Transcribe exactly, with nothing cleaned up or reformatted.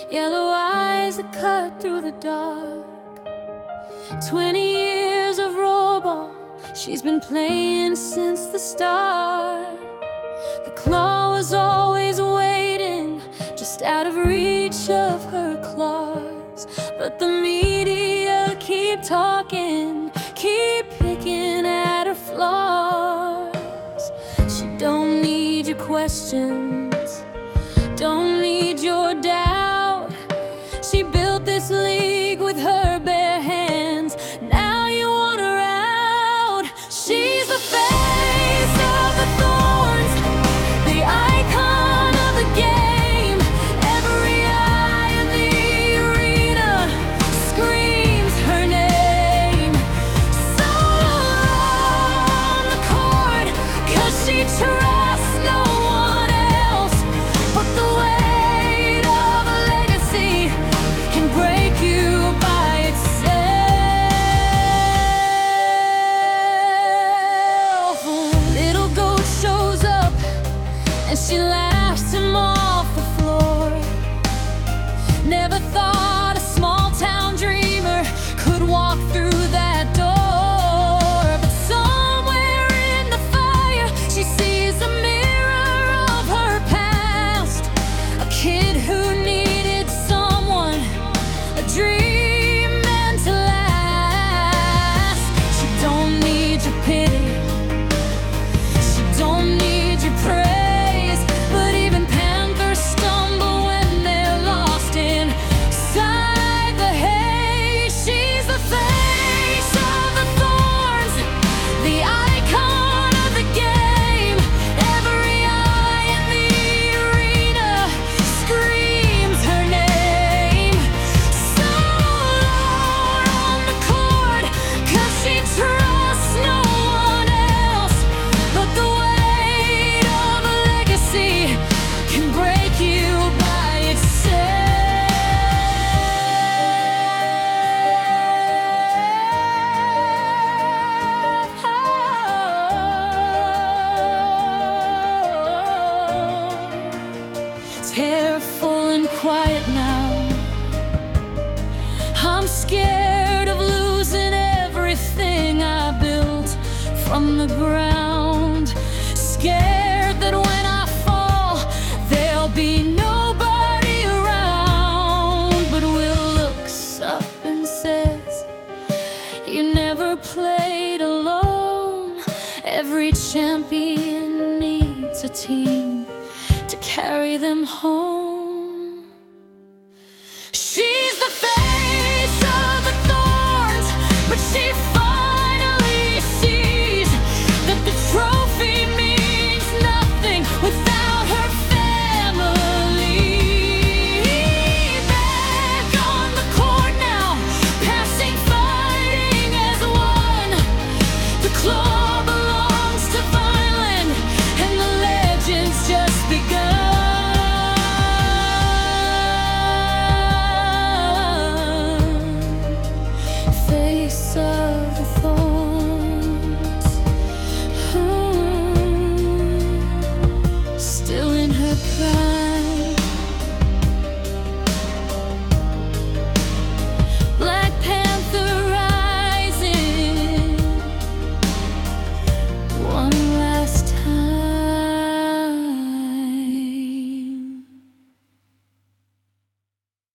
yellow eyes that cut through the dark. Twenty years of rollerball she's been playing since the start. The claw was always waiting, just out of reach of her claws. But the media keep talking, keep picking at her flaws. She don't need your questions, don't need your doubt. She built this league with her bare hands, now you want her out. She's the face of the thorns, the icon of the game. Every eye in the arena screams her name. Solo on the court, 'cause she trusts no one else. But the weight of a legacy can break you by itself. Little goat shows up and she laughs him off the floor. Never thought a small town dreamer could walk through that door. But somewhere in the fire she sees a mirror of her past. A kid who needed someone, a dream meant to last. She don't need your pity, she don't need your praise. But even panthers stumble when they're lost inside the haze. She's the face of the thorns, the icon of the game. Every eye in the arena screams her name. So alone on the court, 'cause she trusts no one else. But the weight of a legacy can break you by itself. Tearful and quiet now, I'm scared of losing everything I built from the ground. Scared that when I fall, there'll be nobody around. But Will looks up and says, you never played alone. Every champion needs a team to carry them home. She's the face of the thorns, but she